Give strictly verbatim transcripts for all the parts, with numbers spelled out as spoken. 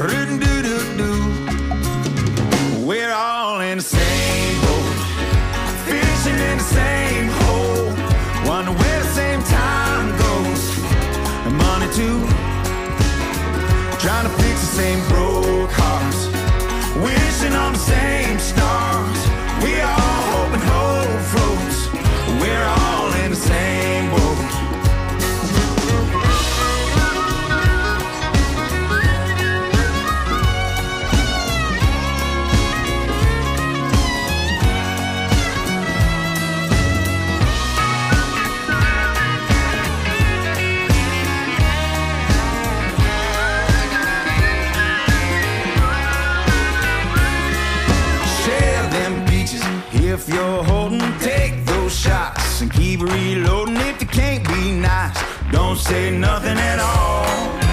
Roo-doo-doo-doo. We're all in the same boat, fishing in the same hole, wonder where the same time goes, and money too. Trying to fix the same broke hearts, wishing on the same stars. We all hope and hope floats. We're all in the same boat. If you're holding, take those shots and keep reloading. If you can't be nice, don't say nothing at all.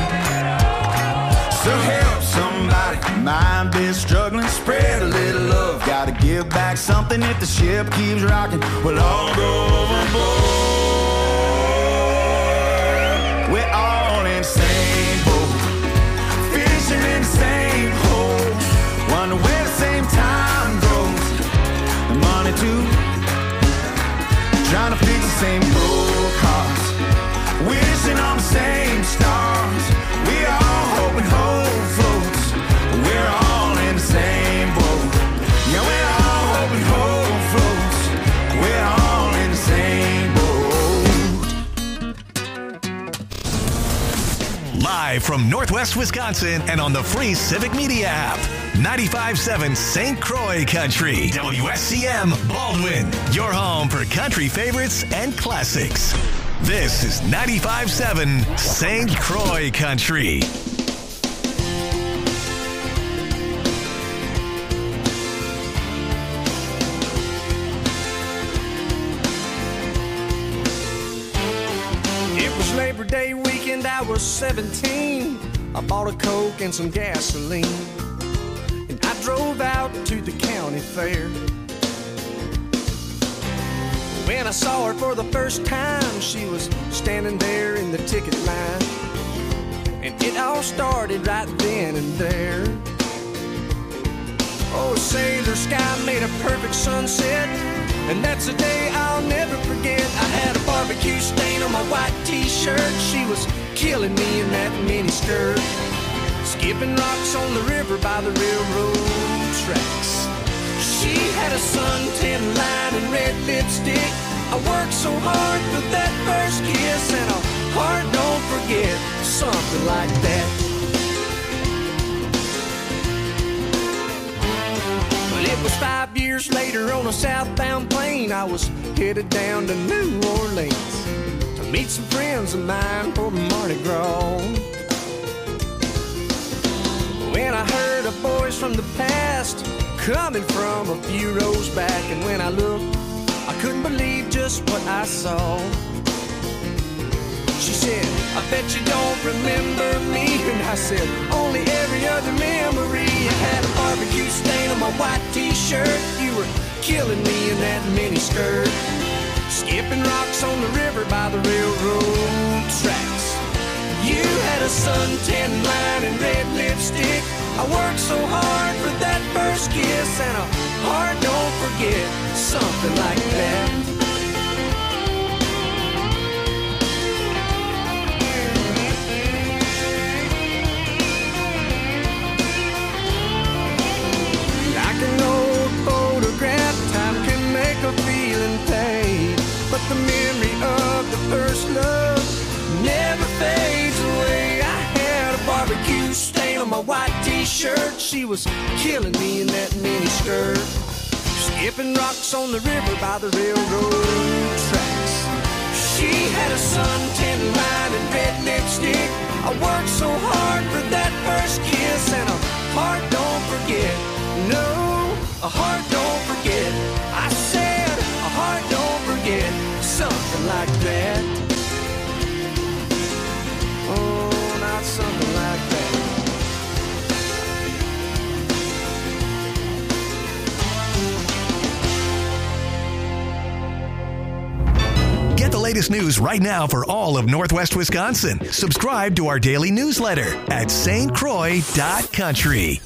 So help somebody, mind been struggling, spread a little love. Gotta give back something if the ship keeps rocking. We'll all go overboard. We're all in the same boat, fishing in the same hole, wonder where the same time goes. Money too, trying to fix the same broke hearts, wishing on the same stars. We all hope and hope floats. We're all in the same boat. Yeah, we're all hope and hope floats. We're all in the same boat. Live from Northwest Wisconsin and on the free Civic Media app. ninety-five point seven Saint Croix Country. W S C M Baldwin, your home for country favorites and classics. This is ninety-five point seven Saint Croix Country. It was Labor Day weekend, I was seventeen. I bought a Coke and some gasoline. I drove out to the county fair. When I saw her for the first time, she was standing there in the ticket line. And it all started right then and there. Oh, sailor sky made a perfect sunset, and that's a day I'll never forget. I had a barbecue stain on my white t-shirt. She was killing me in that mini skirt, skipping rocks on the river by the railroad tracks. She had a suntan line and red lipstick. I worked so hard for that first kiss, and a heart don't forget, something like that. But it was five years later on a southbound plane. I was headed down to New Orleans to meet some friends of mine for Mardi Gras. When I heard a voice from the past coming from a few rows back, and when I looked, I couldn't believe just what I saw. She said, I bet you don't remember me. And I said, only every other memory. I had a barbecue stain on my white t-shirt. You were killing me in that mini skirt, skipping rocks on the river by the railroad tracks. You had a suntan line and red lipstick. I worked so hard for that first kiss, and a heart don't forget, something like that. Like an old photograph, time can make a feeling fade, but the memory of the first love never fades away. I had a barbecue stain on my white t-shirt. She was killing me in that mini skirt, skipping rocks on the river by the railroad tracks. She had a suntan line and red lipstick. I worked so hard for that first kiss, and a heart don't forget. No, a heart don't forget. I said a heart don't forget, something like that. Oh, not something like that. Get the latest news right now for all of Northwest Wisconsin. Subscribe to our daily newsletter at S T Croix dot country.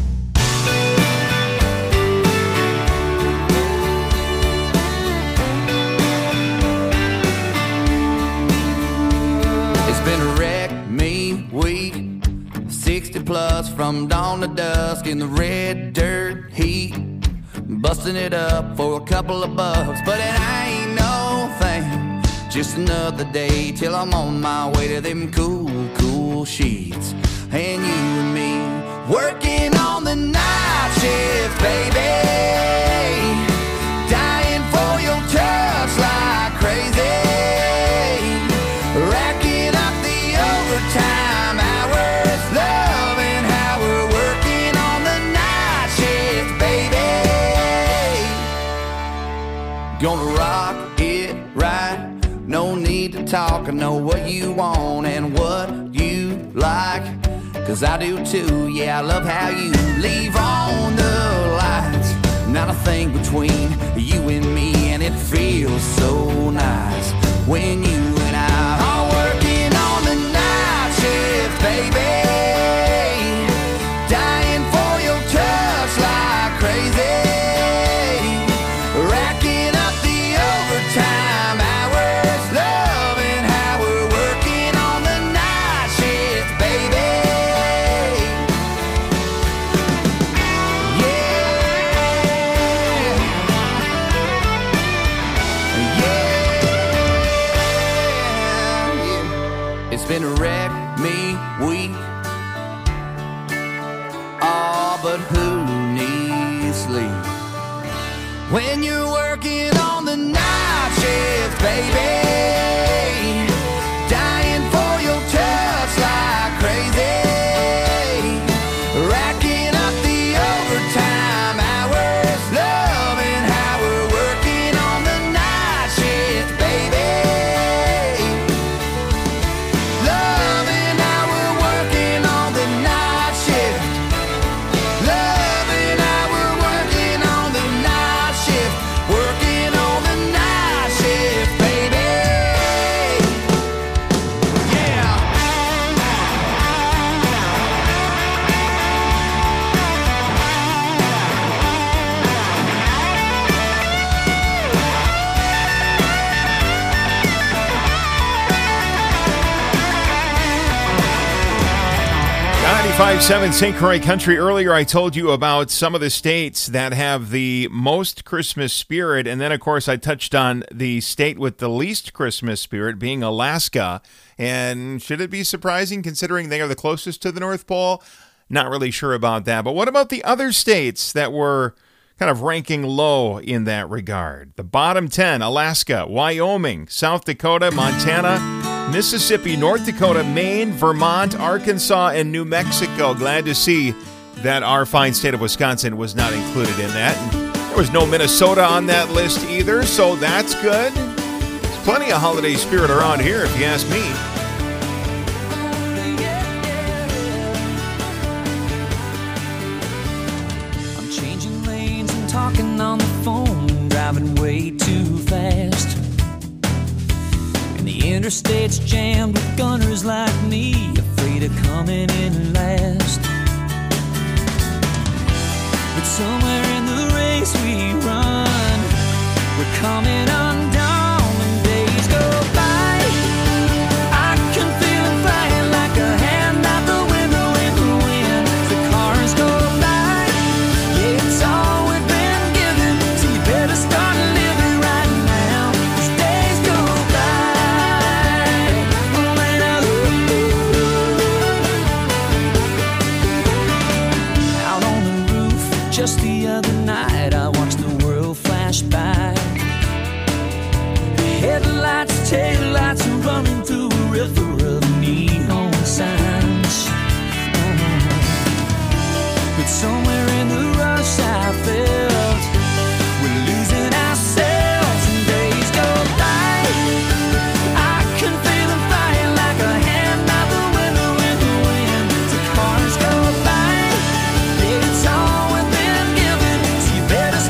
It's been a wreck me week, sixty plus from dawn to dusk in the red dirt heat, busting it up for a couple of bucks, but it ain't no thing, just another day till I'm on my way to them cool, cool sheets, and you and me working on the night shift, baby, dying for your touch like crazy, racking up the overtime hours, loving how we're working on the night shift, baby. Gonna rock it right, no need to talk, I know what you want and what you like, cause I do too, yeah, I love how you leave on the lights, not a thing between you and me, and it feels so nice when you and I are working on the night shift, baby, dying for your touch like crazy, racking up the overtime hours, loving how we're working on the night shift, baby. It's been a wreck me week. Oh, but who needs sleep when you're working on the night shift, baby? Dying for your touch like crazy, racking up the overtime hours, loving how we're working on the night shift, baby. Loving how we're working on the night shift. Loving how we're working on the night shift. Working on the night shift, baby. Yeah. ninety-five point seven Saint Croix Country. Earlier, I told you about some of the states that have the most Christmas spirit. And then, of course, I touched on the state with the least Christmas spirit being Alaska. And should it be surprising considering they are the closest to the North Pole? Not really sure about that. But what about the other states that were kind of ranking low in that regard? The bottom ten: Alaska, Wyoming, South Dakota, Montana, Mississippi, North Dakota, Maine, Vermont, Arkansas, and New Mexico. Glad to see that our fine state of Wisconsin was not included in that. And there was no Minnesota on that list either, so that's good. There's plenty of holiday spirit around here, if you ask me. I'm changing lanes and talking on the phone, driving way too fast. And the interstate's jammed with gunners like me, afraid of coming in last. But somewhere in the race we run, we're coming undone when days go by. I can feel it flying like a hand out the window in the wind. The cars go by, yeah, it's all we've been given, so you better start living right now. These days go by. When I out on the roof just the other night, I watched the world flash by. Headlights, taillights are running through a river of neon signs. Oh. But somewhere in the rush I felt we're losing ourselves and days go by. I can feel them flying like a hand out the window in the wind. The cars go by, yeah, it's all we've been given, so you better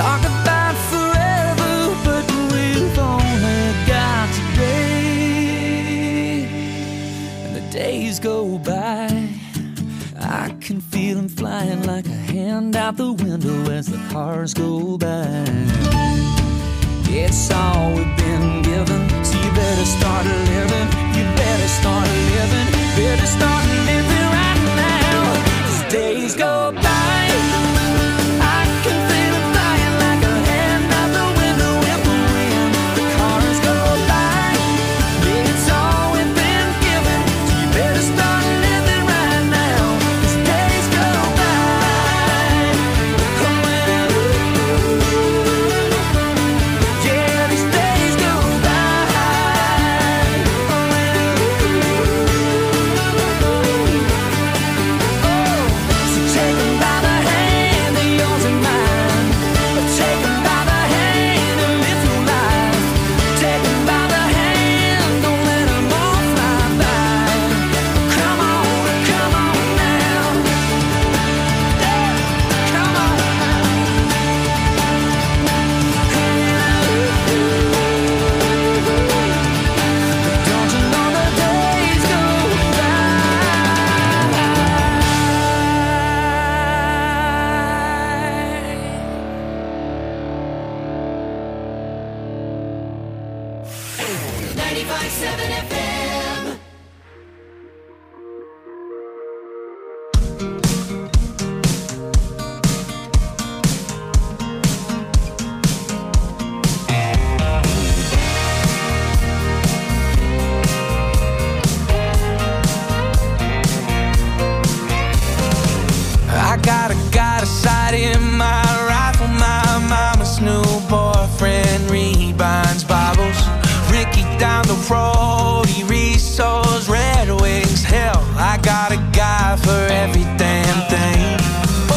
Talk about forever, but we've only got today. And the days go by, I can feel them flying like a hand out the window as the cars go by. It's all we've been given, so you better start living. You better start living. Better start living right now. As days go by, I can feel them flying like a hand out the window in the wind. The cars go by, it's all we've been given, so you better start living right now. As days go by, yeah, these days go by. Oh, so take 'em by the hand of yours and mine. Take 'em by the hand and live your life. Take 'em by the hand, don't let 'em all fly by. Come on, come on now. Yeah, come on now. Don't you know the days go ninety-five seven F M. I got a got a sight in my rifle. My mama's new boyfriend rebinds Bibles. Ricky down the road, he resows Red Wings. Hell, I got a guy for every damn thing. Oh,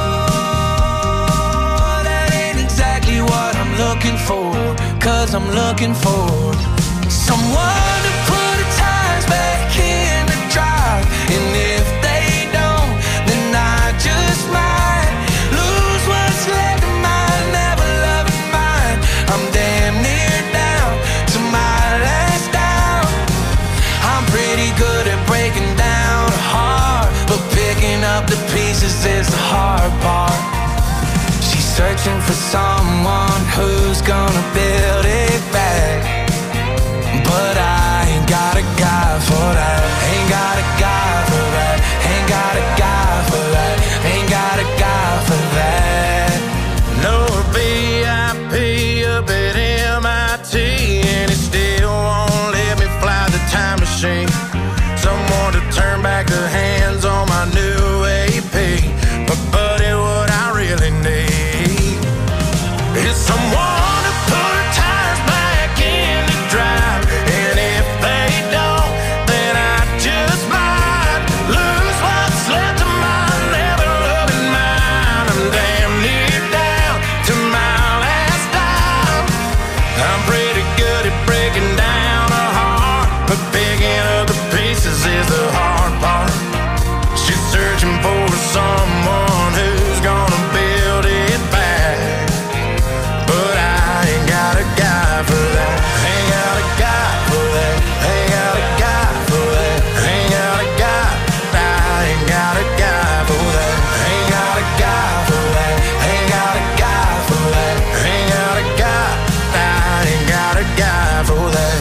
that ain't exactly what I'm looking for. Cause I'm looking for someone to put the tires back in the drive. And if they don't, then I just might lose what's left of my never loving mind. I'm damn near down to my last down. I'm pretty good at breaking down a heart, but picking up the pieces is the hard part. She's searching for someone who's gonna build it back, but I ain't got a guy for that. Ain't got a guy for that. Ain't got a guy for that. Ain't got a guy for that. No V I P up at M I T, and it still won't let me fly the time machine. Someone to turn back the hands on my new A P. But buddy, what I really need is someone to put tires back in the drive. And if they don't, then I just might lose what's left of my never loving mind. I'm damn near down to my last dime. I'm pretty good at breaking down a heart, but picking up the pieces is the hard part. She's searching for someone who's gonna build it back, but I ain't got a guy for that. Ain't got a guy for that. Ain't got a guy for that. Ain't got a guy. I ain't got a guy for that. Ain't got a guy for that. Ain't got a guy for that. Ain't got a guy. I ain't got a guy for that.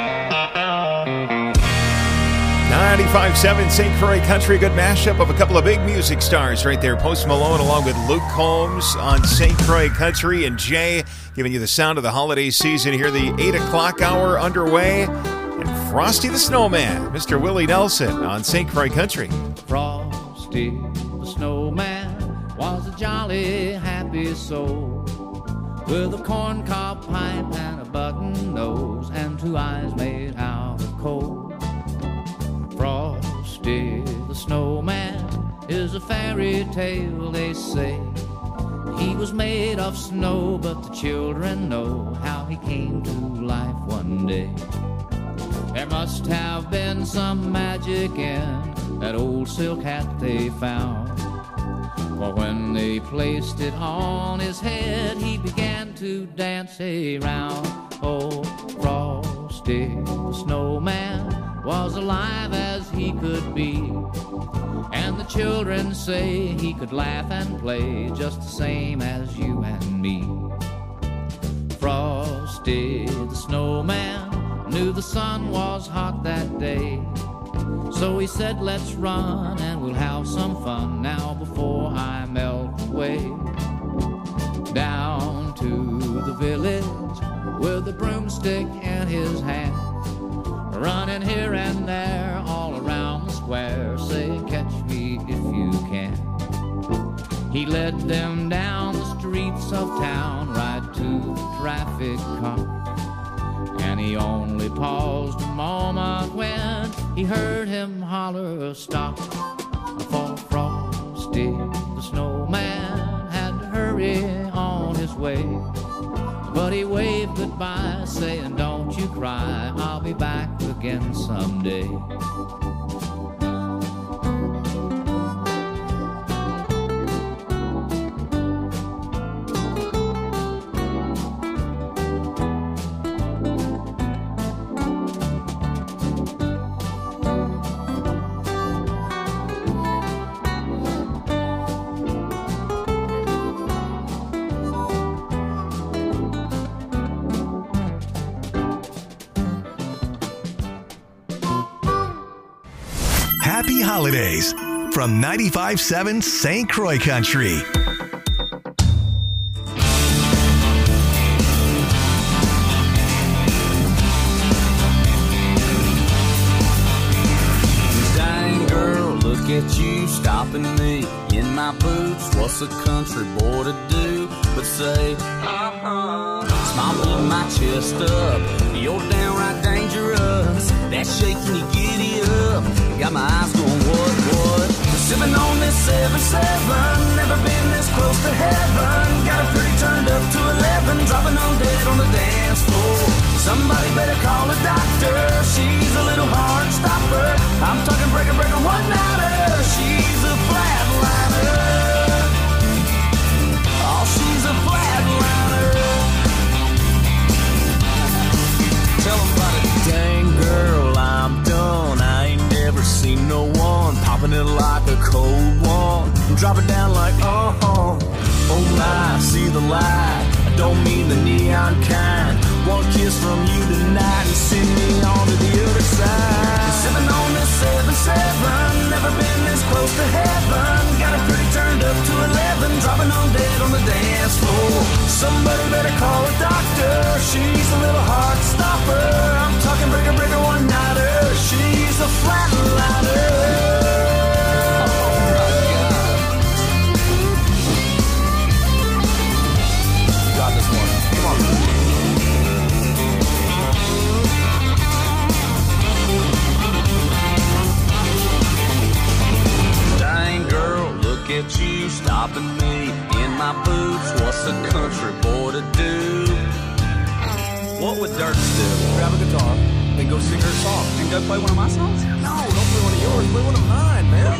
ninety-five seven Saint Croix Country, good mashup of a couple of big music stars right there. Post Malone along with Luke Combs on Saint Croix Country, and Jay giving you the sound of the holiday season here. The eight o'clock hour underway, and Frosty the Snowman, Mister Willie Nelson on Saint Croix Country. Frosty the Snowman was a jolly happy soul, with a corncob pipe and a button nose and two eyes made out of coal. Frosty the Snowman is a fairy tale, they say. He was made of snow, but the children know how he came to life one day. There must have been some magic in that old silk hat they found, for when they placed it on his head, he to dance around. Oh, Frosty the Snowman was alive as he could be, and the children say he could laugh and play just the same as you and me. Frosty the Snowman knew the sun was hot that day, so he said, let's run and we'll have some fun now before I melt away. Down to the village with a broomstick in his hand, running here and there all around the square, say, catch me if you can. He led them down the streets of town right to the traffic cop, and he only paused a moment when he heard him holler, stop. For Frosty the Snowman had to hurry on his way, but he waved goodbye, saying, don't you cry, I'll be back again someday. Happy holidays from ninety-five seven Saint Croix Country. Dang girl, look at you stopping me in my boots. What's a country boy to do but say, uh-huh. Smile, pull my chest up, you're downright dangerous. That shaking you giddy up, got my eyes going what, what? Sipping on this seven seven, never been this close to heaven. Got a pretty turned up to eleven, dropping on dead on the dance floor. Somebody better call a doctor, she's a little hard stopper. I'm talking breaker, breaker, one-nighter, she's a flatliner. Oh, she's a flatliner. Tell them about it. Dang girl, I'm done. I ain't never seen no one popping it like a cold one. Drop it down like, uh-huh. Oh my, see the light. I don't mean the neon kind. One kiss from you tonight and send me on to the other side. Sipping on this seven seven, never been this close to heaven. Got it pretty turned up to eleven, dropping on dead on the dance floor. Somebody better call a doctor, she's a little heart stopper. I'm talking breaker, breaker, one-nighter, she's a flatliner. At you stopping me in my boots. What's a country boy to do? What would Dirks do? Grab a guitar and go sing her song. And go play one of my songs? No, don't play one of yours. Play one of mine, man.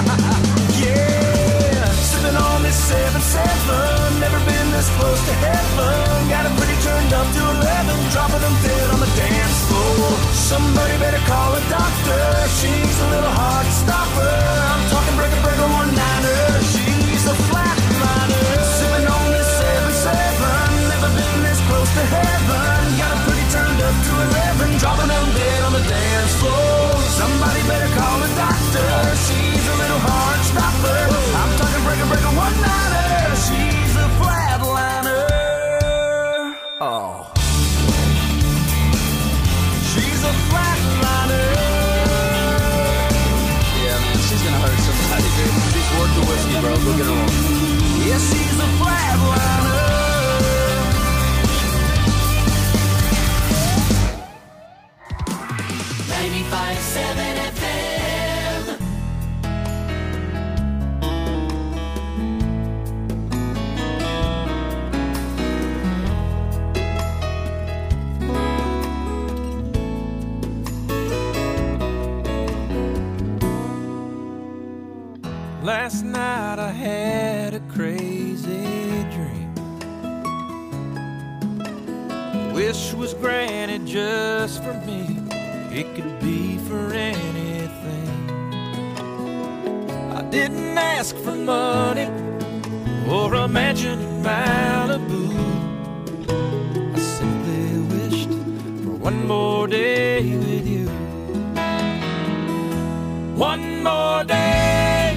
Yeah, sipping on this seven seven. Never been this close to heaven. Got it pretty turned up to eleven, dropping them dead on the dance floor. Somebody better call a doctor. She's a little hard stopper. I'm talking breaker, breaker, one-niner. She's a flatliner. Sipping on this seven seven. Never been this close to heaven. Got it pretty turned up to eleven, dropping them dead on the dance floor. Somebody better call a doctor. She's a little hard stopper. I'm talking breaker, breaker, one-niner. She's a flatliner. Oh. She's a flatliner. Yeah, man, she's gonna hurt somebody, dude. She's worth the whiskey, bro. Look at her on. Yeah, she's a flatliner. ninety-five seven F M. Last night I had a crazy dream. wish was granted just for me, it could be for anything. I didn't ask for money or a mansion in Malibu. I simply wished for one more day with you. One more day,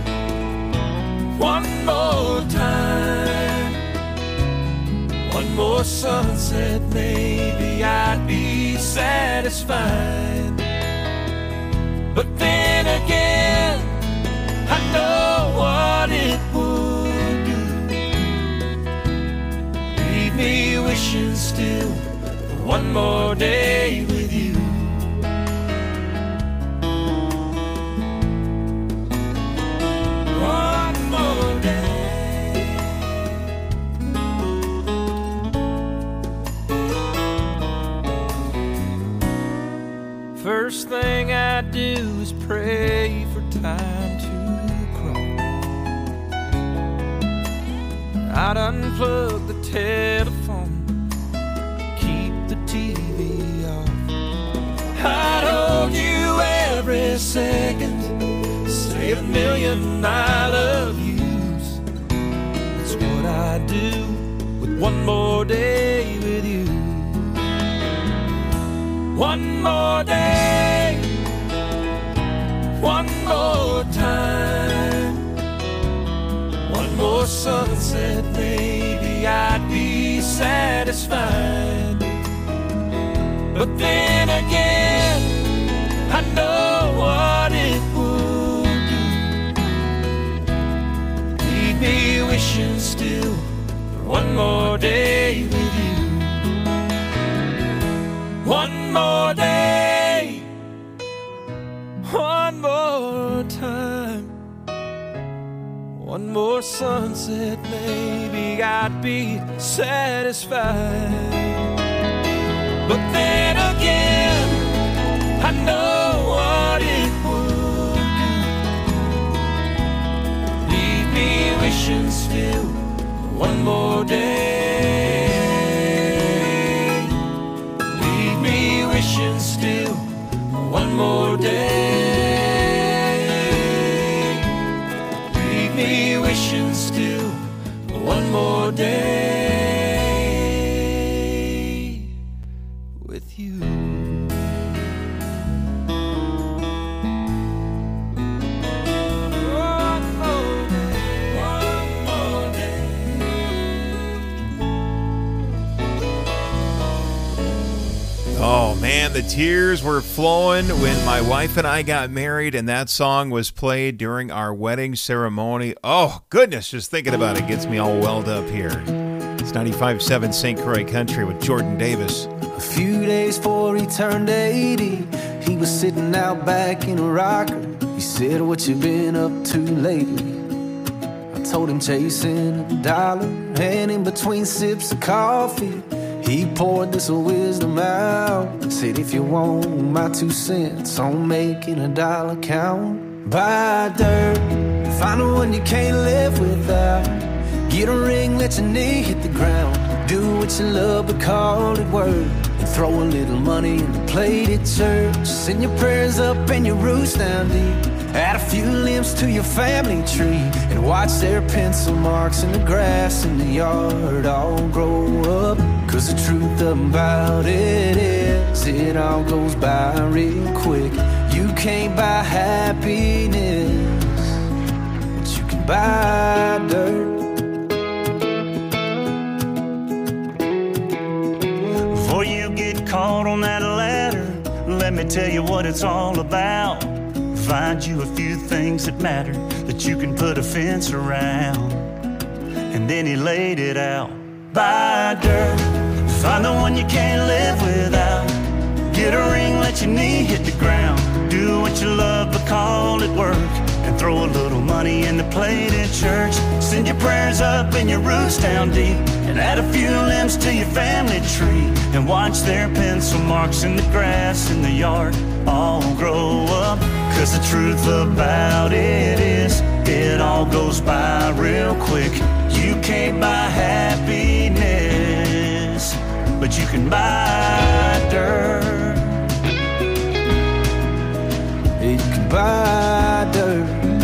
one more time, one more sunset, maybe I'd be satisfied. But then again, I know what it would do. Leave me wishing still for one more day with you. One more day. First thing I do is pray for time to grow. I'd unplug the telephone, keep the T V off. I'd hold you every second, say a million I love yous. That's what I do with one more day with you. One more day, one more time, one more sunset, maybe I'd be satisfied. But then again, I know what it would do. Leave me wishing still for one more day with you. One more day, one more time, one more sunset, maybe I'd be satisfied. But then again, I know what it would do. Leave me wishing still for one more day. Leave me wishing still for one more day. Leave me wishing still for one more day with you. One more day, one more day. Oh man, the tears were flowing when my wife and I got married, and that song was played during our wedding ceremony. Oh goodness, just thinking about it gets me all welled up here. It's ninety-five point seven Saint Croix Country with Jordan Davis. A few days before he turned eighty, he was sitting out back in a rocker. He said, "What you been up to lately?" I told him chasing a dollar, and in between sips of coffee, he poured this wisdom out. Said, "If you want my two cents on making a dollar count, buy dirt, find the one you can't live without. Get a ring, let your knee hit the ground. Do what you love, but call it work. And throw a little money in the plate at church. Send your prayers up and your roots down deep. Add a few limbs to your family tree. And watch their pencil marks in the grass in the yard all grow up. Cause the truth about it is, it all goes by real quick. You can't buy happiness, but you can buy dirt." Before you get caught on that ladder, let me tell you what it's all about. Find you a few things that matter, that you can put a fence around. And then he laid it out. Buy dirt, find the one you can't live without. Get a ring, let your knee hit the ground. Do what you love, but call it work. And throw a little money in the plate at church. Send your prayers up and your roots down deep. And add a few limbs to your family tree. And watch their pencil marks in the grass in the yard all grow up. Cause the truth about it is, it all goes by real quick. You can't buy happiness, but you can buy dirt. You can buy dirt.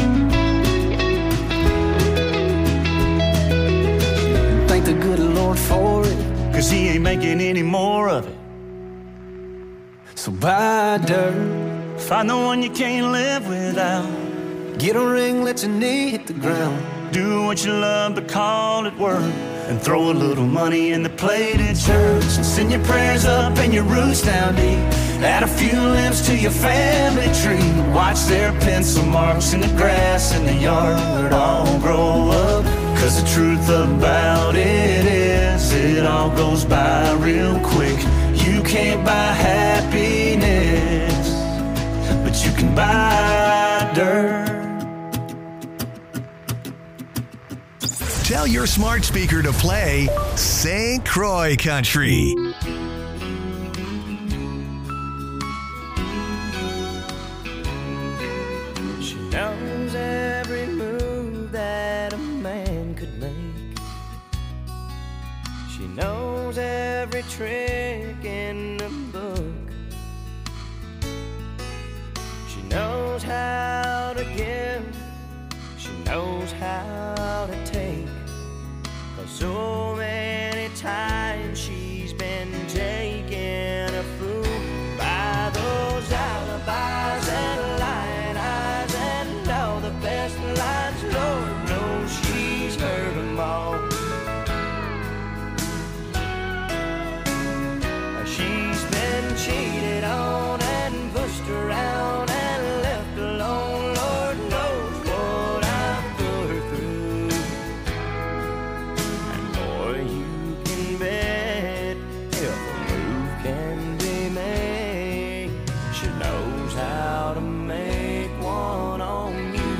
And thank the good Lord for it, 'cause he ain't making any more of it. so buy dirt. Find the one you can't live without. Get a ring, let your knee hit the ground. Do what you love, but call it work. And throw a little money in the plate at church. And send your prayers up and your roots down deep. Add a few limbs to your family tree. Watch their pencil marks in the grass in the yard all grow up. 'Cause the truth about it is, it all goes by real quick. You can't buy happiness, but you can buy dirt. Tell your smart speaker to play Saint Croix Country. She knows every move that a man could make. She knows every trick in the book. She knows how to give. She knows how to take. 'Cause so many times she's been taken a fool by those alibis and lying eyes and all the best lines. Lord knows she's heard them all. She's been cheated on and pushed around and left alone. Lord knows what I've put her through. And boy, you can bet if a move can be made, she knows how to make one on you.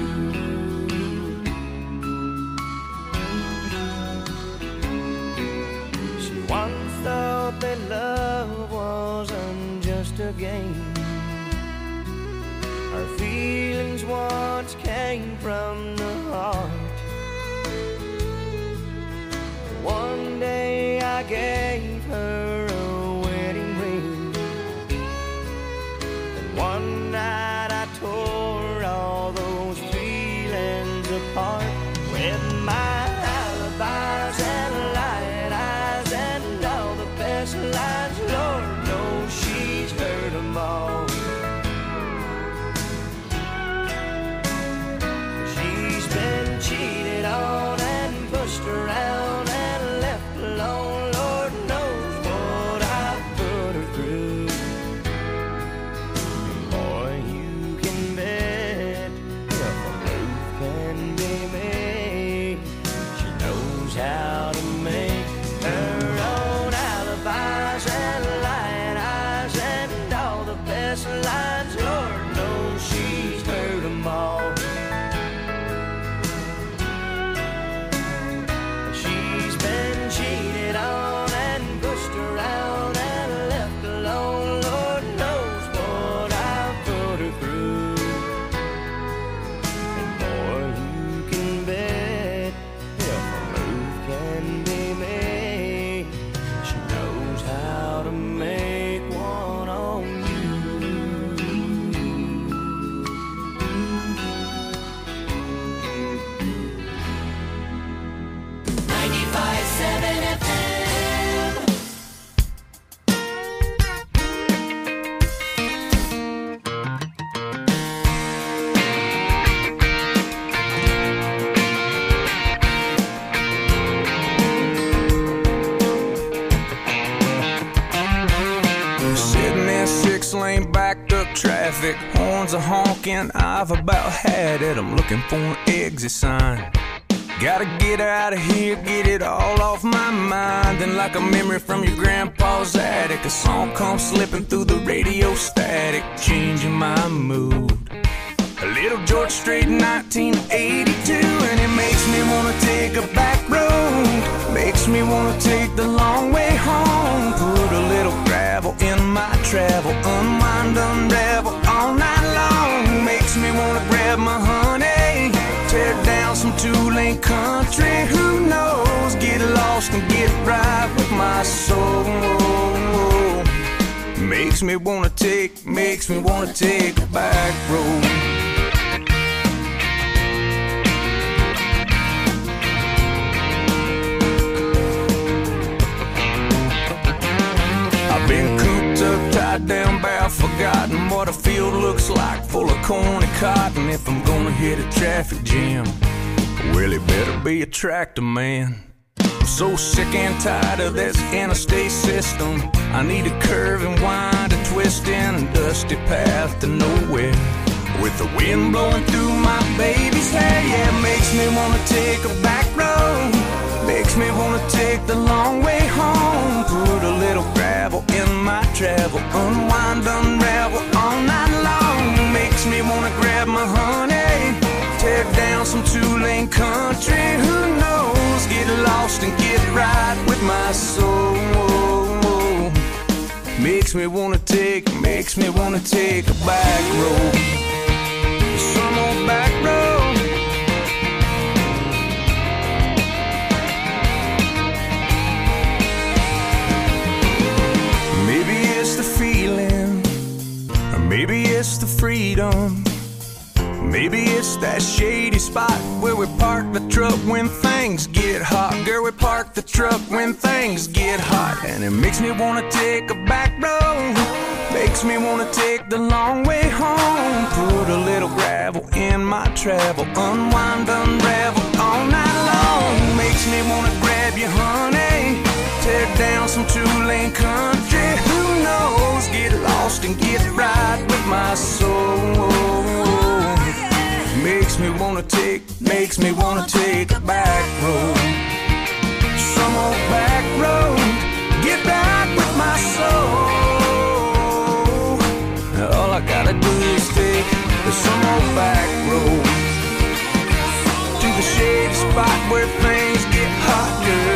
She once thought that love wasn't just a game. Her feelings once came from the heart. One day I gave her a wedding ring, and one night I tore all those feelings apart with my alibis and lying eyes and all the best lines. Lord knows she's heard them all. She's been cheated on and pushed around and left alone. Lord knows what I've put her through. And boy, you can bet if a move can be made, she knows how to make her own alibis and lying eyes and all the best lines. Lord knows she's heard them all. She's been cheated on and pushed around and left alone. Lord knows what I've put her through. And boy, you can bet if a move can be made, she knows how to make one on you. ninety-five seven F M. Sitting in six-lane backed up traffic, horns are honking, I've about had it. I'm looking for an exit sign. Gotta get out of here, get it all off my mind. And like a memory from your grandpa's attic, a song comes slipping through the radio static, changing my mood. A little George Strait, nineteen eighty-two, and it makes me wanna take a back road, makes me wanna take the long way home. Put a little gravel in my travel, unwind, unravel all night long. Makes me wanna grab my honey, tear down some two-lane country. Who knows, get lost and get right with my soul. Makes me wanna take, makes me wanna take a back road. I've been cooped up, tied down, bare, forgotten what a field looks like, full of corn and cotton. If I'm gonna hit a traffic jam, well, it better be a tractor man. I'm so sick and tired of this interstate system. I need a curve and wind, a twist in a dusty path to nowhere, with the wind blowing through my baby's hair. Yeah, it makes me wanna take a back road, makes me wanna take the long way home. Put a little gravel in my travel, unwind, unravel all night long. Makes me wanna grab my honey, tear down some two-lane country. Who knows, get lost and get right with my soul. Makes me wanna take, makes me wanna take a back road, some old back road. Maybe it's the feeling, or maybe it's the freedom. Maybe it's that shady spot where we park the truck when things get hot. Girl, we park the truck when things get hot. And it makes me wanna take a back road, makes me wanna take the long way home. Put a little gravel in my travel, unwind, unravel all night long. Makes me wanna grab you, honey, tear down some two-lane country. Who knows, get lost and get right with my soul. Makes me wanna take, makes me wanna take a back road, some old back road, get back with my soul. All I gotta do is take some old back road to the shady spot where things get hot,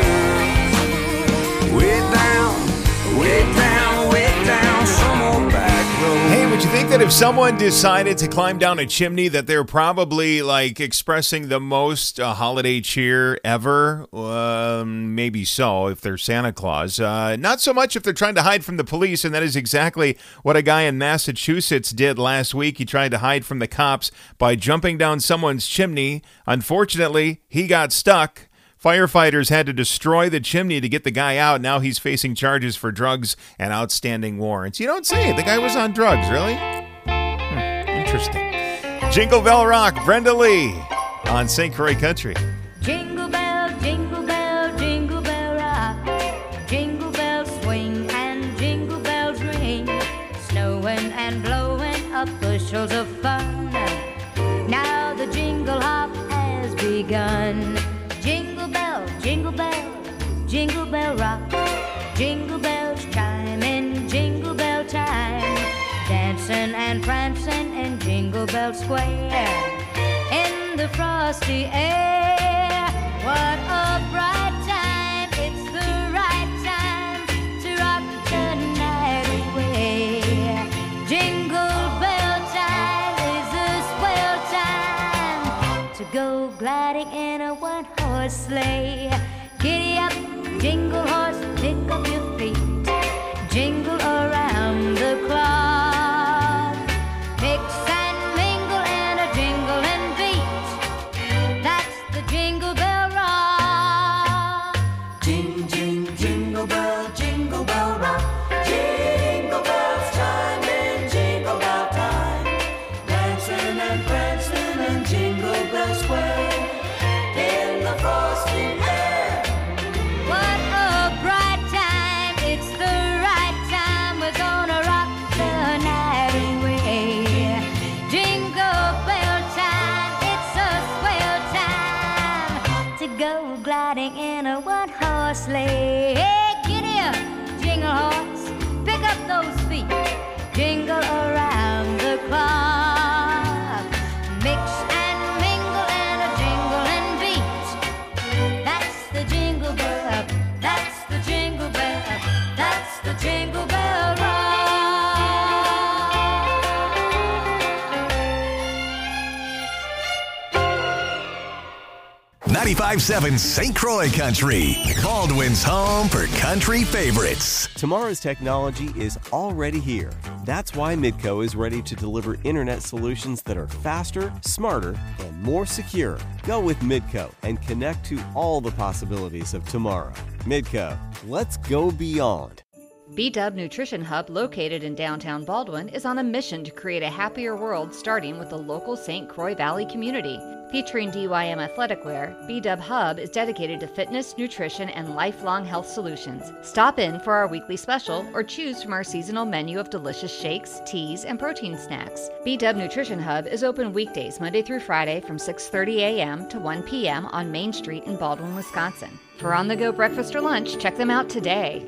girl. Way down, way down, way down, some old back road. Hey, would you think that if someone decided to climb down a chimney that they're probably like expressing the most uh, holiday cheer ever? Um, maybe so if they're Santa Claus. Uh, not so much if they're trying to hide from the police, and that is exactly what a guy in Massachusetts did last week. He tried to hide from the cops by jumping down someone's chimney. Unfortunately, he got stuck. Firefighters had to destroy the chimney to get the guy out. Now he's facing charges for drugs and outstanding warrants. You don't say. The guy was on drugs, really? Hmm, interesting. Jingle Bell Rock, Brenda Lee on Saint Croix Country. Jingle bell, jingle bell, jingle bell rock. Jingle bells swing and jingle bells ring. Snowing and blowing up bushels of fun. Now the jingle hop has begun. Jingle bell, jingle bell, jingle bell rock. Jingle bells chime in jingle bell time. Dancing and prancing in Jingle Bell Square. In the frosty air, what a bright time. It's the right time to rock the night away. Jingle bell time is a swell time to go gliding in a one-horse sleigh. Giddy up, jingle horse, pick up your feet. Jingle around the clock. Mix and mingle in a jingling beat. That's the Jingle Bell Rock. Jing, jing, jingle bell, jingle bell rock. Jingle bells chime in jingle bell time. Dancing and prancing in Jingle Bell Square. In the frosty air. What a bright time, it's the right time. We're gonna rock the night away. Jingle bell time, it's a swell time to go gliding in a one-horse sleigh. Hey, giddy up, jingle horse, pick up those feet. Jingle around the clock. Mix and mingle and a jingling beat. That's the Jingle Bell, that's the Jingle Bell, that's the Jingle Bell Rock. ninety-five seven Saint Croix Country, Baldwin's home for country favorites. Tomorrow's technology is already here. That's why Midco is ready to deliver internet solutions that are faster, smarter, and more secure. Go with Midco and connect to all the possibilities of tomorrow. Midco, let's go beyond. B-Dub Nutrition Hub, located in downtown Baldwin, is on a mission to create a happier world starting with the local Saint Croix Valley community. Featuring D Y M athletic wear, B-Dub Hub is dedicated to fitness, nutrition, and lifelong health solutions. Stop in for our weekly special or choose from our seasonal menu of delicious shakes, teas, and protein snacks. B-Dub Nutrition Hub is open weekdays Monday through Friday from six thirty a.m. to one p.m. on Main Street in Baldwin, Wisconsin. For on-the-go breakfast or lunch, check them out today.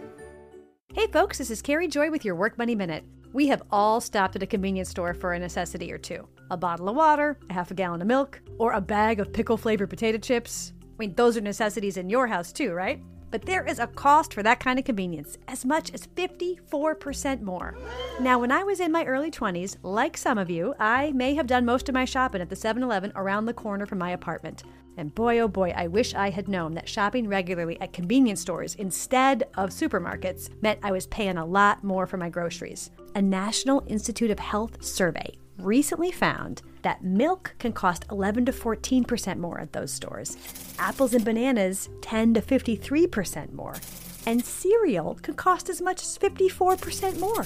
Hey folks, this is Carrie Joy with your Work Money Minute. We have all stopped at a convenience store for a necessity or two. A bottle of water, a half a gallon of milk, or a bag of pickle-flavored potato chips. I mean, those are necessities in your house too, right? But there is a cost for that kind of convenience, as much as fifty-four percent more. Now, when I was in my early twenties, like some of you, I may have done most of my shopping at the seven eleven around the corner from my apartment. And boy, oh boy, I wish I had known that shopping regularly at convenience stores instead of supermarkets meant I was paying a lot more for my groceries. A National Institute of Health survey recently found that milk can cost eleven to fourteen percent more at those stores. Apples and bananas, ten to fifty-three percent more. And cereal can cost as much as fifty-four percent more.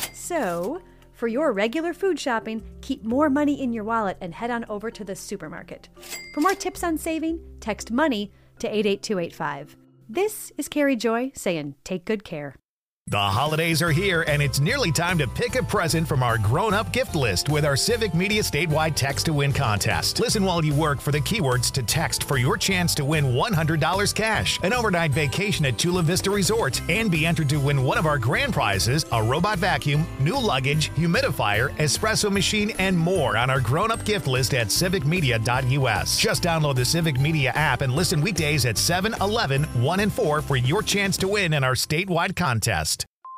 So, for your regular food shopping, keep more money in your wallet and head on over to the supermarket. For more tips on saving, text MONEY to eight eight two eight five. This is Carrie Joy saying take good care. The holidays are here, and it's nearly time to pick a present from our grown-up gift list with our Civic Media statewide Text to Win contest. Listen while you work for the keywords to text for your chance to win one hundred dollars cash, an overnight vacation at Chula Vista Resort, and be entered to win one of our grand prizes, a robot vacuum, new luggage, humidifier, espresso machine, and more on our grown-up gift list at civic media dot u s. Just download the Civic Media app and listen weekdays at seven, eleven, one, and four for your chance to win in our statewide contest.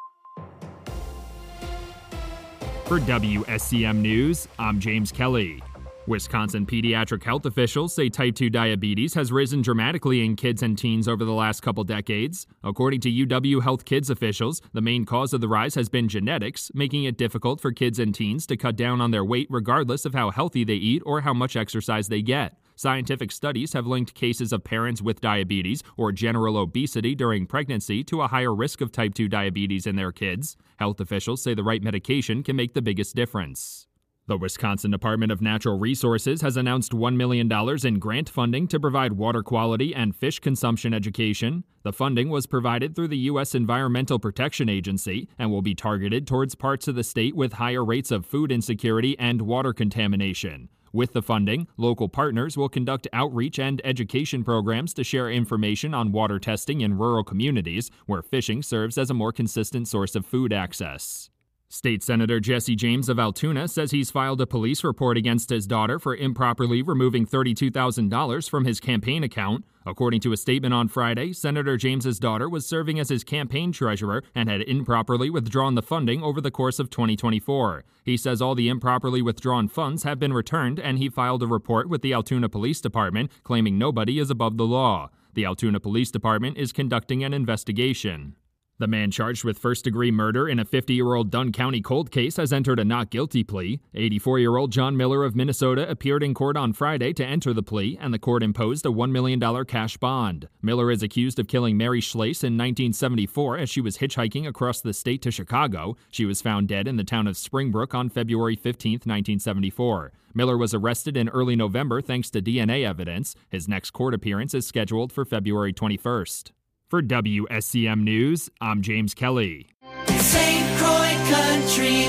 For W S C M News, I'm James Kelly. Wisconsin pediatric health officials say type two diabetes has risen dramatically in kids and teens over the last couple decades. According to U W Health Kids officials, the main cause of the rise has been genetics, making it difficult for kids and teens to cut down on their weight regardless of how healthy they eat or how much exercise they get. Scientific studies have linked cases of parents with diabetes or general obesity during pregnancy to a higher risk of type two diabetes in their kids. Health officials say the right medication can make the biggest difference. The Wisconsin Department of Natural Resources has announced one million dollars in grant funding to provide water quality and fish consumption education. The funding was provided through the U S Environmental Protection Agency and will be targeted towards parts of the state with higher rates of food insecurity and water contamination. With the funding, local partners will conduct outreach and education programs to share information on water testing in rural communities where fishing serves as a more consistent source of food access. State Senator Jesse James of Altoona says he's filed a police report against his daughter for improperly removing thirty-two thousand dollars from his campaign account. According to a statement on Friday, Senator James's daughter was serving as his campaign treasurer and had improperly withdrawn the funding over the course of twenty twenty-four. He says all the improperly withdrawn funds have been returned, and he filed a report with the Altoona Police Department claiming nobody is above the law. The Altoona Police Department is conducting an investigation. The man charged with first-degree murder in a fifty-year-old Dunn County cold case has entered a not guilty plea. eighty-four-year-old John Miller of Minnesota appeared in court on Friday to enter the plea, and the court imposed a one million dollars cash bond. Miller is accused of killing Mary Schlase in nineteen seventy-four as she was hitchhiking across the state to Chicago. She was found dead in the town of Springbrook on February fifteenth, nineteen seventy-four. Miller was arrested in early November thanks to D N A evidence. His next court appearance is scheduled for February twenty-first. For W S C M News, I'm James Kelly. Saint Croix Country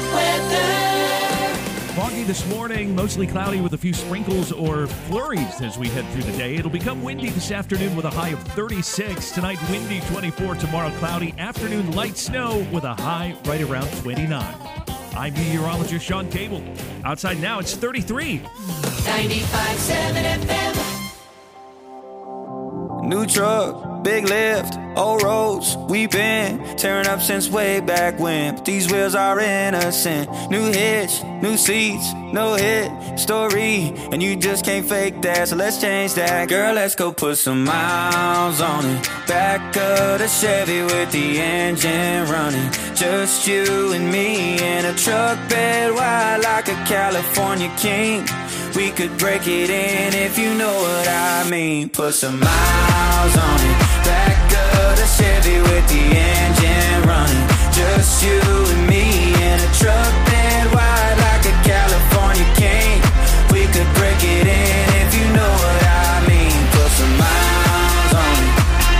weather. Foggy this morning, mostly cloudy with a few sprinkles or flurries as we head through the day. It'll become windy this afternoon with a high of thirty-six. Tonight, windy twenty-four. Tomorrow, cloudy. Afternoon, light snow with a high right around twenty-nine. I'm meteorologist Sean Cable. Outside now, it's thirty-three. ninety-five point seven F M. New truck, big lift, old roads, we been tearing up since way back when. But these wheels are innocent. New hitch, new seats, no hit story, and you just can't fake that, so let's change that. Girl, let's go put some miles on it. Back of the Chevy with the engine running. Just you and me in a truck bed wide like a California king. We could break it in if you know what I mean. Put some miles on it. Back of the Chevy with the engine running. Just you and me in a truck bed wide like a California king. We could break it in if you know what I mean. Put some miles on it.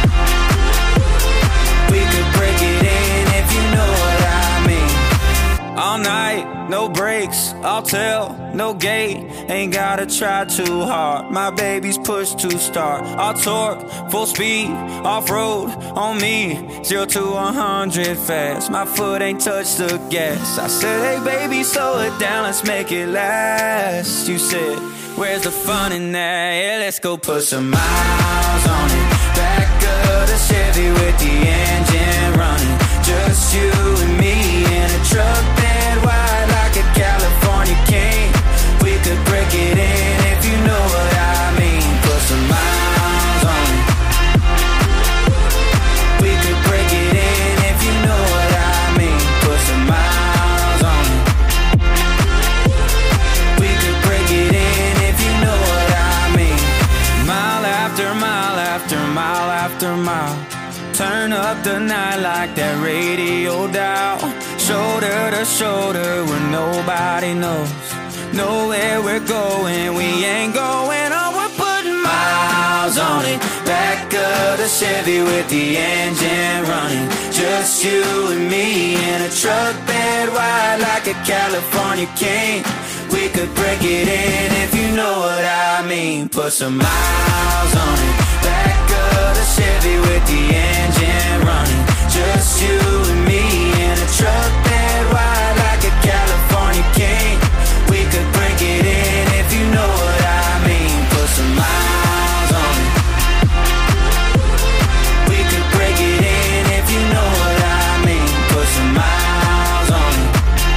We could break it in if you know what I mean. All night, no brakes, I'll tell, no gate. Ain't gotta try too hard. My baby's push to start. I'll torque, full speed, off-road on me. Zero to one hundred fast. My foot ain't touched the gas. I said, hey baby, slow it down, let's make it last. You said, where's the fun in that? Yeah, let's go put some miles on it. Back of the Chevy with the engine running. Just you and me in a truck bed wide like a California king. We could break it in if you know what I mean. Put some miles on it. We could break it in if you know what I mean. Put some miles on it. We could break it in if you know what I mean. Mile after mile after mile after mile. Turn up the night like that radio dial. Shoulder to shoulder where nobody knows. Know where we're going, we ain't going on. We're putting miles on it. Back of the Chevy with the engine running. Just you and me in a truck bed wide like a California king. We could break it in if you know what I mean. Put some miles on it. Back of the Chevy with the engine running. Just you and me in a truck bed wide like a California king. We could break it in if you know what I mean. Put some miles on it. We could break it in if you know what I mean. Put some miles on it.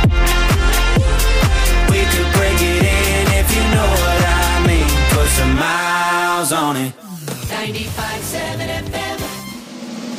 We could break it in if you know what I mean. Put some miles on it. ninety-five point seven F M.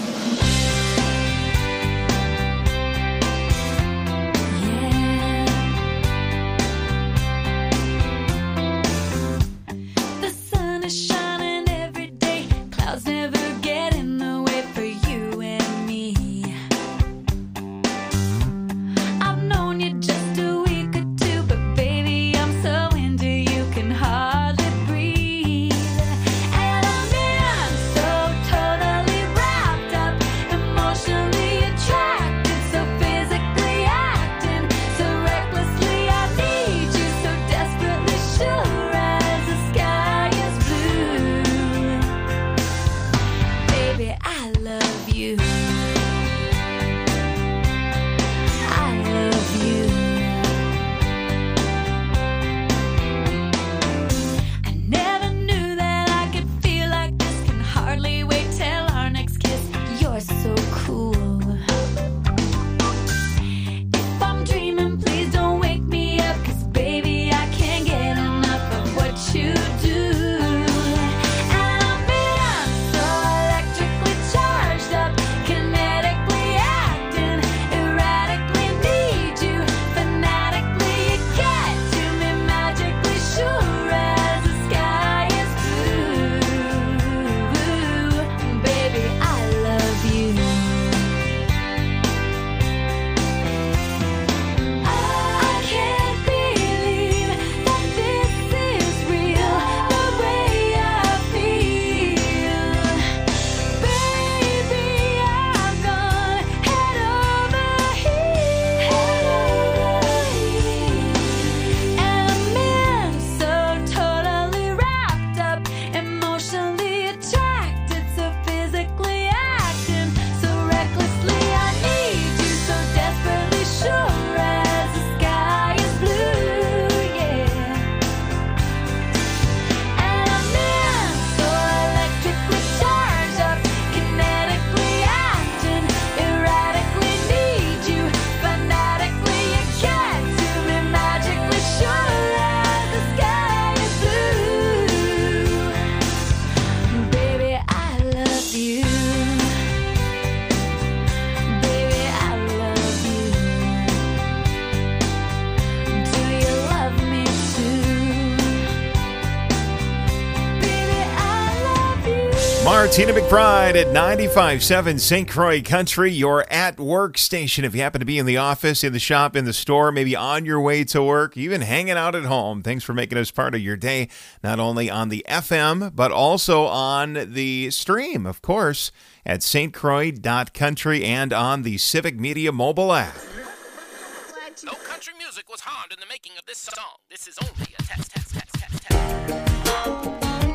are, Tina McBride at ninety-five point seven Saint Croix Country, your at-work station. If you happen to be in the office, in the shop, in the store, maybe on your way to work, even hanging out at home, thanks for making us part of your day, not only on the F M, but also on the stream, of course, at s t croix dot country and on the Civic Media mobile app. No country music was harmed in the making of this song. This is only a test, test, test, test, test.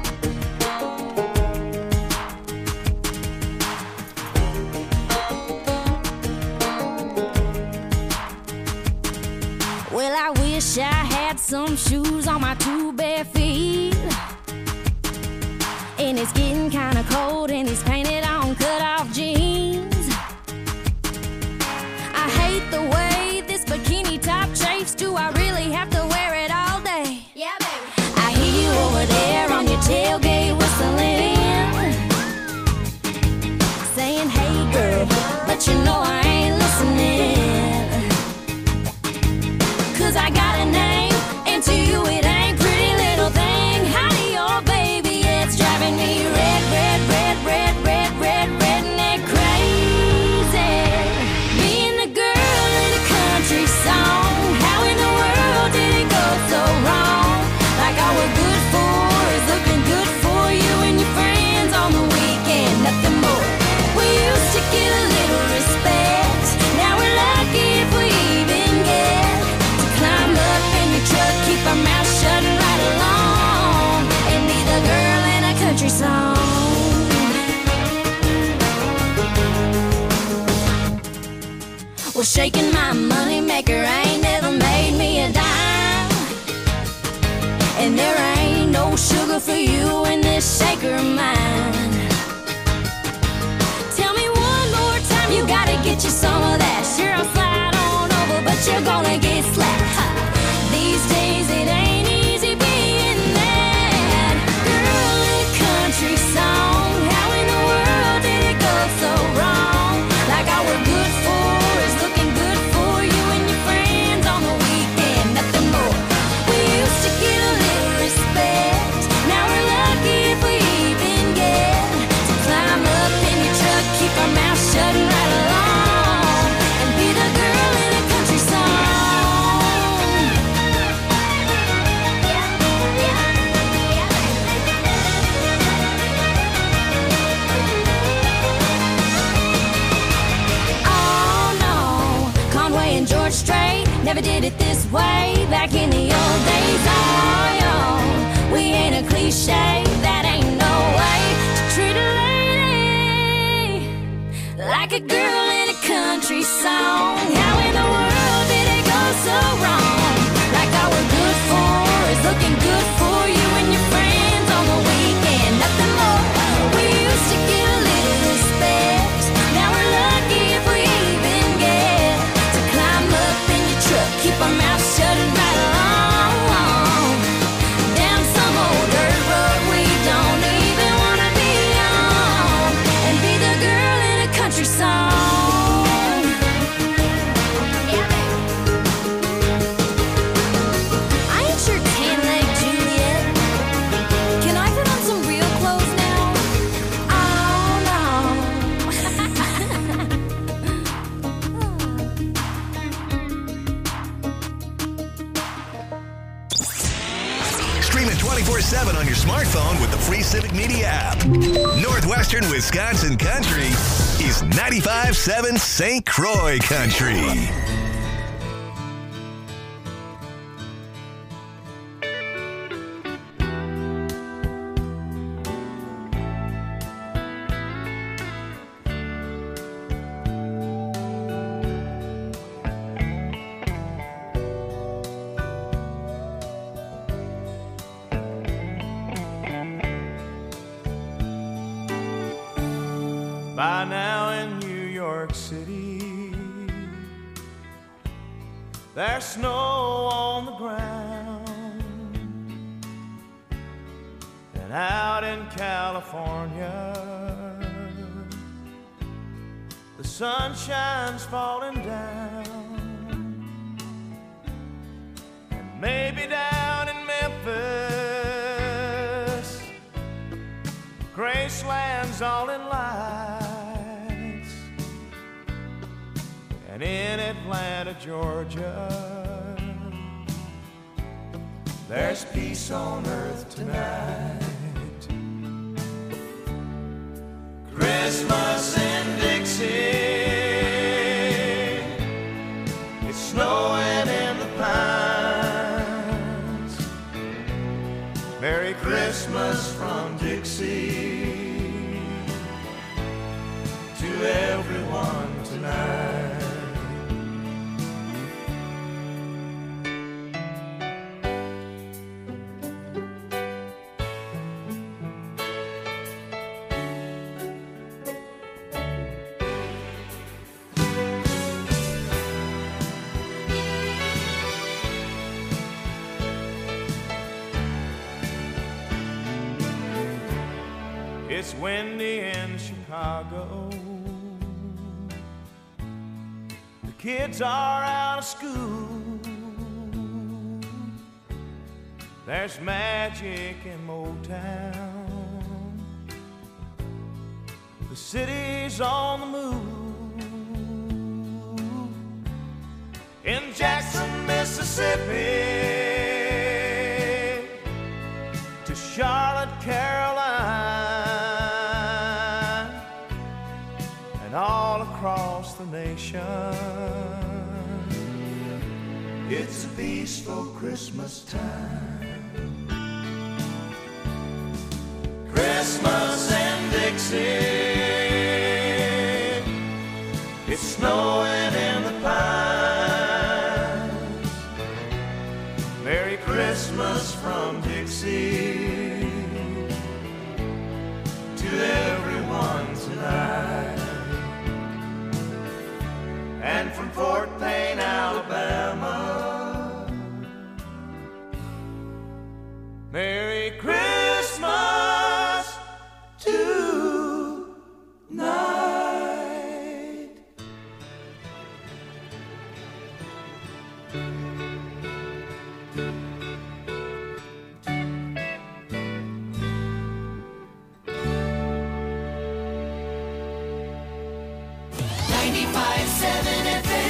Well, I wish I had some shoes on my two bare feet. And it's getting kinda cold in these painted on cut-off jeans. I hate the way this bikini top chafes. Do I really have to wear it all day? Yeah, baby. I hear you over there on your tailgate whistling, saying, hey girl, but you know I ain't listening. Cause I got a name, and to you it ain't pretty little thing. Howdy, oh baby, it's driving me red, red, red, red, red, red, redneck crazy. Being the girl in a country song, how in the world did it go so wrong? Like all we're good for is looking good for you and your friends on the weekend, nothing more. We used to get a little respect, now we're lucky if we even get climb up in your truck, keep our mouth shut and ride along, and be the girl in a country song. Well, shaking my money maker ain't never made me a dime, and there ain't no sugar for you in this shaker of mine. Tell me one more time, you gotta get you some of that. Sure, I'll slide on over, but you're gonna get slapped. These days it ain't easy being that girl in a country song. How in the world did it go so wrong? Like all we're good for is looking good for you and your friends on the weekend, nothing more. We used to get a little respect, now we're lucky if we even get to climb up in your truck, keep our mouth shut and ride along, and be the girl in a country song. George Strait never did it this way back in the old days. Oh, yo, we ain't a cliche, that ain't no way to treat a lady like a girl in a country song. How in the world did it go so wrong? Like all we're good for is looking good for you and your friends on the weekend, nothing more. We used to get a little respect, now we're lucky if we even get climb up in your truck, keep our mouth shut and ride along, down some old dirt road we don't even wanna be on, and be the girl in a country song. Yeah, baby. I ain't your tan leg Juliet. Can I put on some real clothes now? Oh no. Stream it twenty-four seven on your smartphone with the free Civic Media app. Northwestern Wisconsin Country is ninety-five point seven Saint Croix Country. By now in New York City, there's snow on the ground, and out in California, the sunshine's falling down, and maybe down in Memphis, Graceland's and in Atlanta, Georgia, there's peace on earth tonight. Christmas in Dixie, it's snowing in the pines. Merry Christmas from Dixie to everyone tonight. It's windy in Chicago. The kids are out of school. There's magic in Motown. The city's on the move. In Jackson, Mississippi, to Charlotte, Carolina, all across the nation, it's a peaceful Christmas time. Christmas in Dixie, it's snowing in the pines. Merry Christmas from Dixie to everyone tonight. And from Fort Payne, Alabama, Merry Christmas tonight. ninety-five seven F M.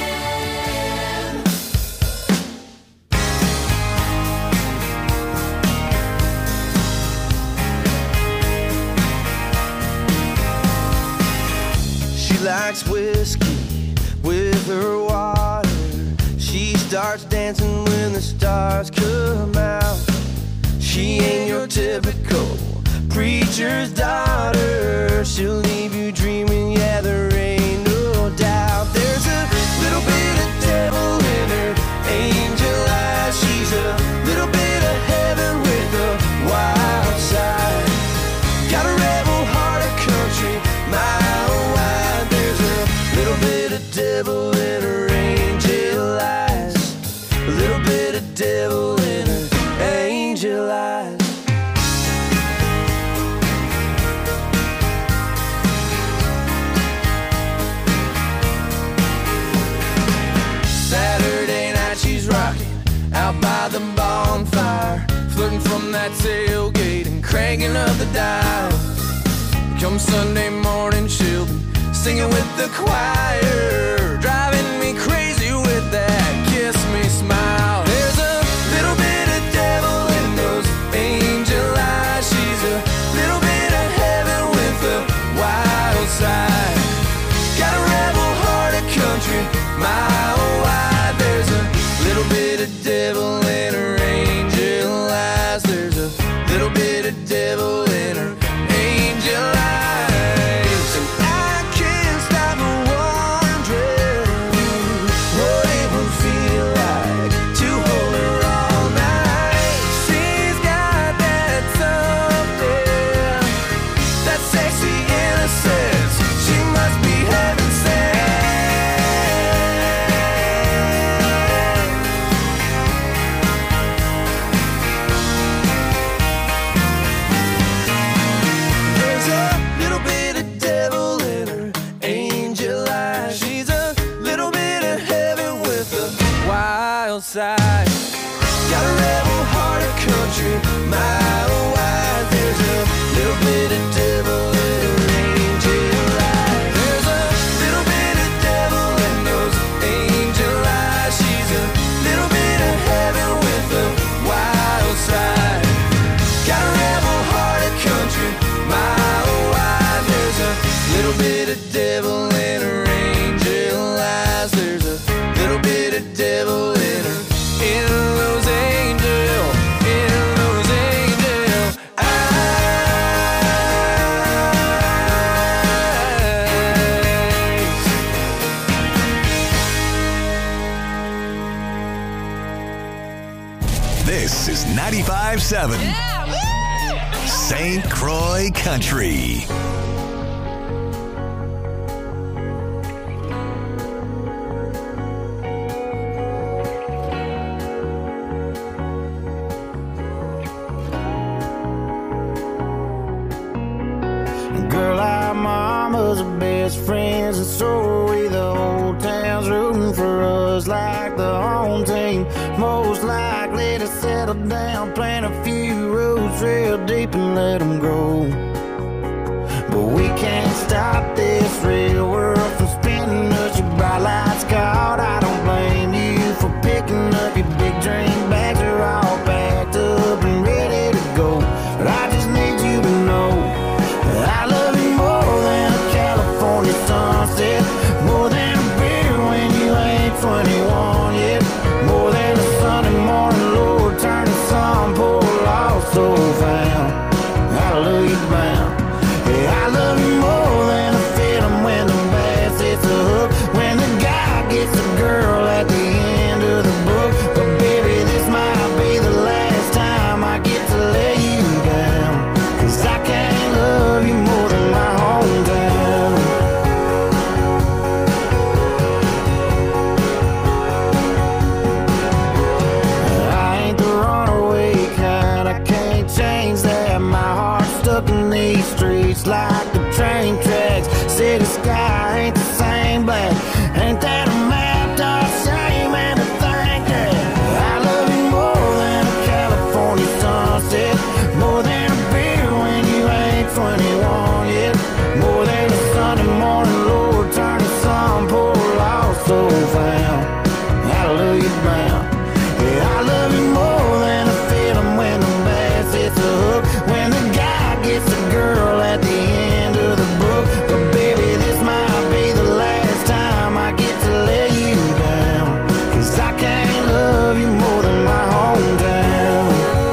She likes whiskey with her water. She starts dancing when the stars come out. She ain't your typical preacher's daughter. She'll leave you dreaming, yeah, there ain't no doubt. There's a little bit of devil in her angel eyes. She's a little bit of heaven with a wild side. Got a rebel heart, a country mile wide. There's a little bit of devil in her angel eyes. A little bit of devil in her angel eyes. Saturday night she's rocking out by the bonfire, flirting from that tailgate and cranking up the dial. Come Sunday morning she'll be singing with the choir, driving me crazy with that kiss me smile. There's a little bit of devil in those angel eyes. She's a little bit of heaven with a wild side. Got a rebel heart, a country mile wide. There's a little bit of devil in her angel eyes. There's a little bit of devil in her angel eyes. And I can't stop wondering what it would feel like to hold her all night. She's got that something, that sexy innocence. She must be heaven sent. There's a little bit of devil in her angel eyes. She's a little bit of heaven with a wild side. Got a rebel heart, a country mile wide. There's a little bit of devil in her angel eyes. There's a little bit of devil in those This is ninety-five seven Saint Croix Country. Girl, our mama's our best friends, and so are we. The whole town's rooting for us like the home team. Most likely to settle down, plant a few roots real deep and let them grow. But we can't stop this real world from spinning us. Your bright lights caught, I don't blame you for picking up your big dream bags. Are all packed up and ready to go. But I just need you to know I love you more than a California sunset, more than a beer when you ain't twenty-one yet, more than a Sunday morning, Lord, turn the sun, pour lost soul found. Hallelujah bound. Yeah, I love you more than a feeling when the bass hits a hook, when the guy gets a girl at the end of the book. But baby, this might be the last time I get to lay you down, 'cause I can't love you more than my hometown. I ain't the runaway kind, I can't change that. My heart's stuck in these streets like the train tracks. City sky ain't the same black. Ain't that a map, dark shame and to think that I love you more than a California sunset, more than a beer when you ain't twenty-one yet, more than a Sunday morning, Lord, turn the sun, pour lost soul found. Hallelujah bound. Yeah, I love you more than a feeling when the bass hits a hook, when the guy gets a girl at the end of the book. But baby, this might be the last time I get to lay you down, 'cause I can't love you more than my hometown.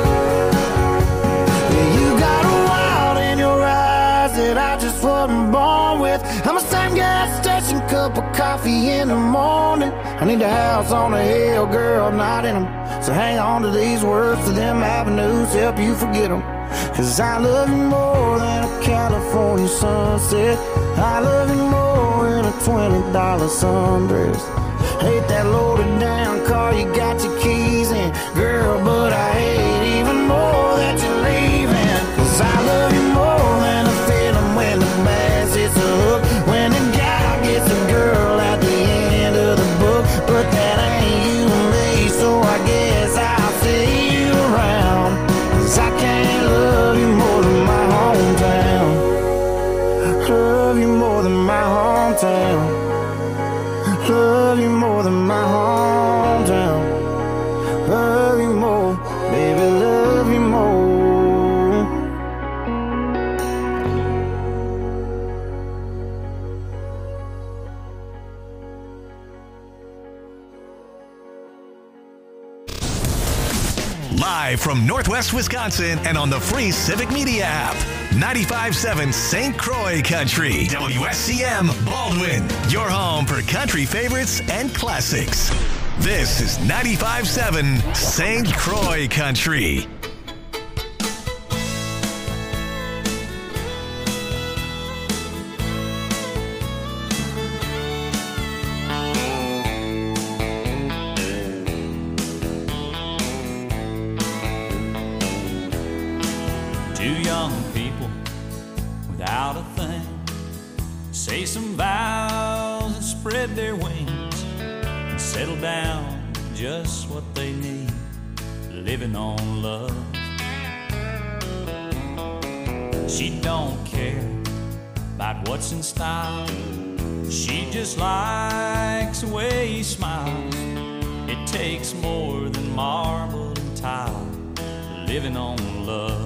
Yeah, you got a wild in your eyes that I just wasn't born with. I'm a same gas station, cup of coffee in the morning. I need a house on a hill, girl, not in them. So hang on to these words, to them avenues, help you forget them. 'Cause I love you more than a California sunset, I love you more than a twenty dollar sundress. Hate that loaded down car you got your keys in, girl, but I hate even more that you're leaving. 'Cause I love you more than a feeling when the bass hits a hook, when the guy gets a girl at the end of the book. But that ain't you and me, so I guess I'll see you around, 'cause I can't love you more than my hometown. Love you more than my hometown. Love you more than my hometown. Love you more, baby, love you more. Live from Northwest Wisconsin and on the free Civic Media app. ninety-five seven Saint Croix Country. W S C M Baldwin. Your home for country favorites and classics. This is ninety-five seven Saint Croix Country. Two young people without a thing say some vows and spread their wings and settle down just what they need, living on love. She don't care about what's in style, she just likes the way he smiles. It takes more than marble and tile, living on love.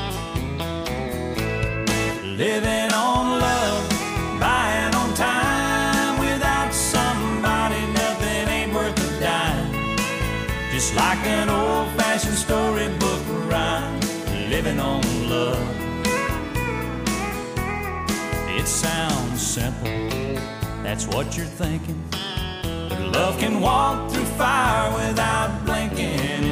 Living on love, buying on time. Without somebody, nothing ain't worth a dime. Just like an old-fashioned storybook rhyme, living on love. It sounds simple, that's what you're thinking, but love can walk through